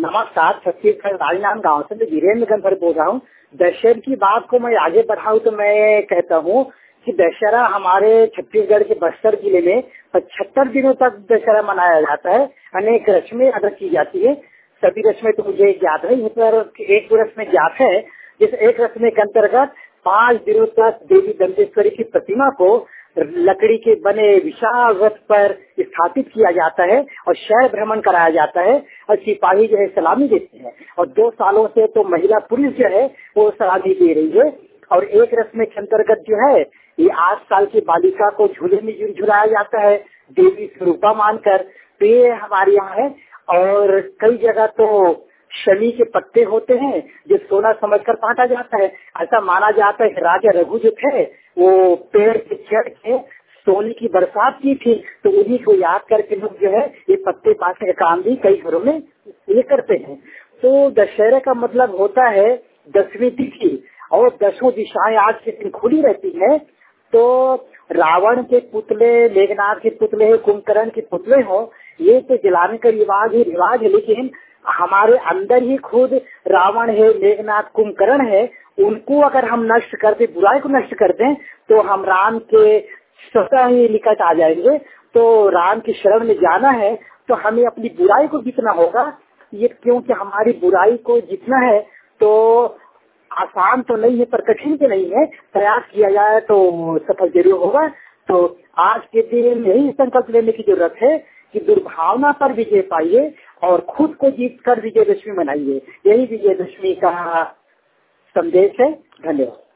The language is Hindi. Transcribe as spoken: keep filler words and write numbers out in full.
नमस्कार, छत्तीसगढ़ राजनांद गांव से मैं वीरेंद्र गंधर बोल रहा हूँ। दशहरे की बात को मैं आगे बढ़ाऊं तो मैं कहता हूँ कि दशहरा हमारे छत्तीसगढ़ के बस्तर जिले में पचहत्तर दिनों तक दशहरा मनाया जाता है। अनेक रस्में अदा की जाती है। सभी रस्में तो मुझे ज्ञात है, यहाँ पर एक रस्में ज्ञात है। जिस एक रस्म के अंतर्गत पाँच दिनों तक देवी दंतेश्वरी की प्रतिमा को लकड़ी के बने विशाल रथ पर स्थापित किया जाता है और शहर भ्रमण कराया जाता है और सिपाही जो है सलामी देते हैं। और दो सालों से तो महिला पुलिस जो है वो सलामी दे रही है। और एक रस्म के अंतर्गत जो है ये आठ साल की बालिका को झूले में झुलाया जाता है देवी स्वरूपा मानकर। तो ये हमारे यहाँ है। और कई जगह तो शनि के पत्ते होते हैं जो सोना समझकर काटा जाता है। ऐसा माना जाता है कि राजा रघु जो थे वो पेड़ पे चढ़ के सोने की बरसात की थी, तो उन्हीं को याद करके लोग जो है ये पत्ते बांटने का काम भी कई घरों में ये करते हैं। तो दशहरे का मतलब होता है दसवीं तिथि और दसों दिशाएं आज के दिन खुली रहती है। तो रावण के पुतले, मेघनाथ के पुतले, कुंभकर्ण के पुतले हो, ये तो जलाने का रिवाज ही रिवाज है। लेकिन हमारे अंदर ही खुद रावण है, मेघनाथ, कुंभकर्ण है, उनको अगर हम नष्ट कर दें, बुराई को नष्ट कर दें, तो हम राम के स्वतः ही निकट आ जाएंगे। तो राम की शरण में जाना है तो हमें अपनी बुराई को जीतना होगा। ये क्योंकि हमारी बुराई को जीतना है तो आसान तो नहीं है पर कठिन तो नहीं है। प्रयास किया जाए तो सफल जरूर होगा। तो आज के दिन यही संकल्प लेने की जरूरत है कि दुर्भावना पर विजय पाइए और खुद को जीत कर विजयदशमी मनाइए। यही विजयदशमी का संदेश है। धन्यवाद।